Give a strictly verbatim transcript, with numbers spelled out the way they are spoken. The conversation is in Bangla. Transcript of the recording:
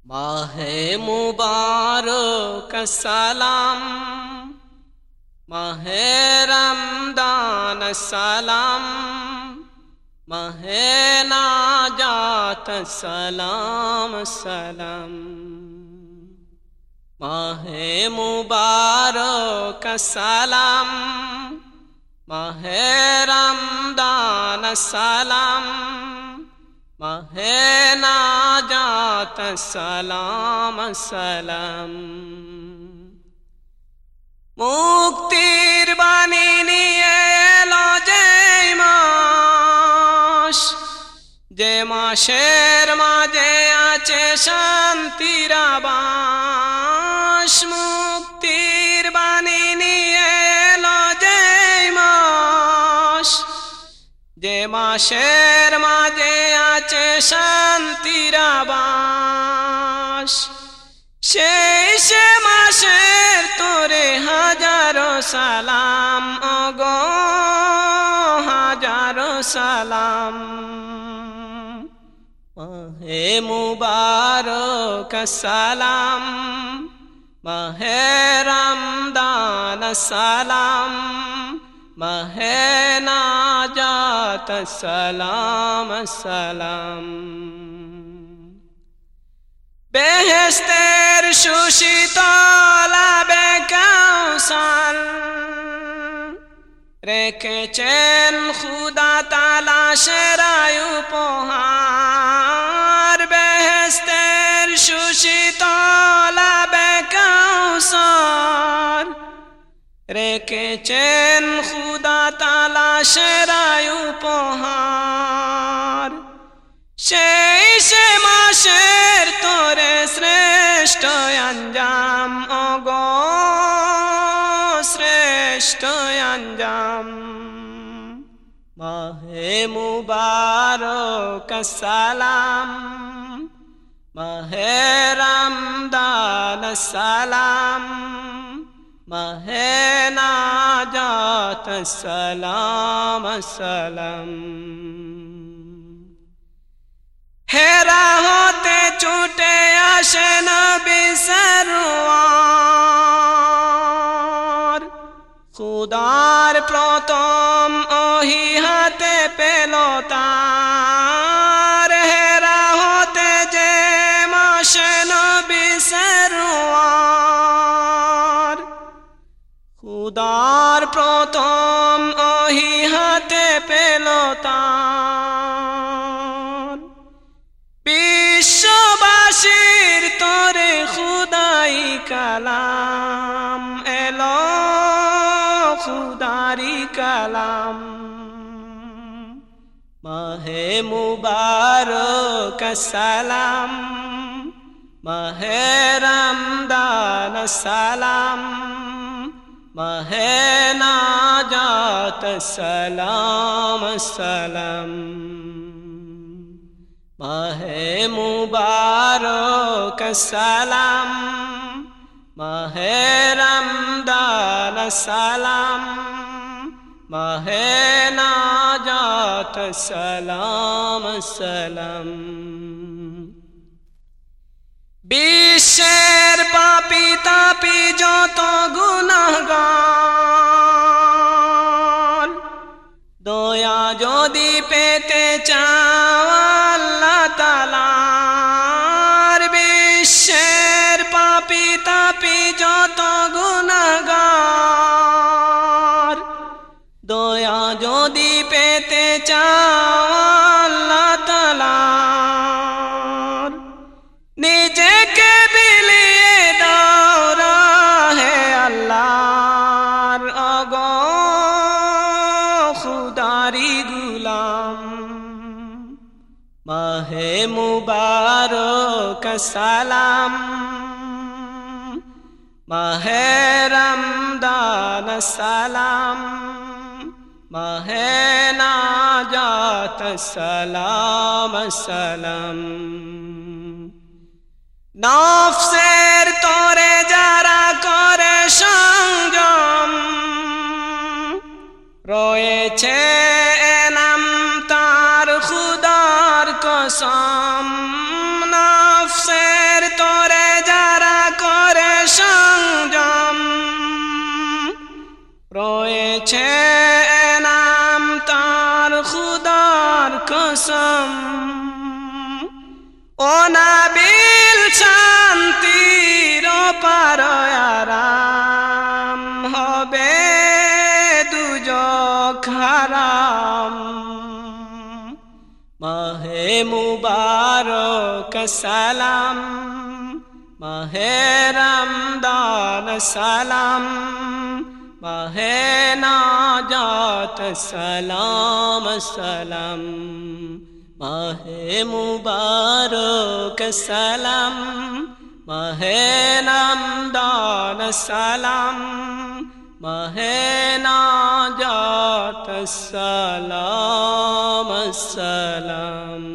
মাহে মুবারক সালাম, মাহে রমদান সালাম, মাহে নাজাত সালাম সালাম। মাহে মুবারক সালাম, মাহে রমদান সালাম, মাহে নাজাত সালাম সালাম। মুক্তির বাণী নিয়ে এলো যে মাস, যে মাসের মাঝে আছে শান্তির আবাস। মুক্তির বাণী নিয়ে এলো যে মাস, যে মাসের মাঝে আছে শান্তির আবাস। সেই সে মাসের তোরে হাজারো সালাম, ওগো হাজারো সালাম। মাহে মুবারক সালাম, মাহে রমদান সালাম, মাহে নাজাত সালাম সালাম। বেহেশতের সুশীতল আবে কাউসার রেখেছেন খুদা তাআলা সেরাই উপহার। বেহেশতের সুশীতল আবে কাউসার রেখেছেন খুদা তাআলা সেরাই উপহার। সেই সে মাসের তোরে শ্রেষ্ঠ আঞ্জাম, ওগো শ্রেষ্ঠ আঞ্জাম। মাহে মুবারক সালাম, মাহে রমদান সালাম, মাহে নাজাত সালাম সালাম। হেরা হতে ছুটে আসে নবী সরওয়ার, খুদার প্রথম ওহি হাতে পেল তার। হেরা হতে যে মাসে নবী সরওয়ার, খুদার প্রথম ওহি হাতে পেল তার। বিশ্ববাসীর তোরে খুদাই কালাম এলো, খুদারি কালাম। মাহে মুবারক সালাম, মাহে রমদান সালাম, মাহে নাজাত সালাম সালাম। মাহে মুবারক সালাম, মাহে রমদান সালাম, মাহে নাজাত সালাম সালাম। বিশ্বের পাপী তাপী যত গুনাহগার, দয়া যদি পেতে চাও আল্লাহ তাআলার। বিশ্বের পাপী তাপী যত গুনাহগার, দয়া যদি পেতে চাও আল্লাহ তাআলার। নিজেকে বিলিয়ে দাও রাহে আল্লাহর, ওগো খুদারি গুলাম। মাহে মুবারক সালাম, মাহে রমদান সালাম, মাহে নাজাত সালাম সালাম। নফসের তোরে যারা করে সংযম, রয়েছে এনাম তার খুদার কসম। নফসের সাবিল শান্তির পারায়ারাম হবে দুজখ হারাম মাহে মুবারক সালাম মাহে রমদান সালাম মাহে নাজাত সালাম সালাম মাহে মুবারক সালাম মাহে রমদান সালাম মাহে নাজাত সালাম সালাম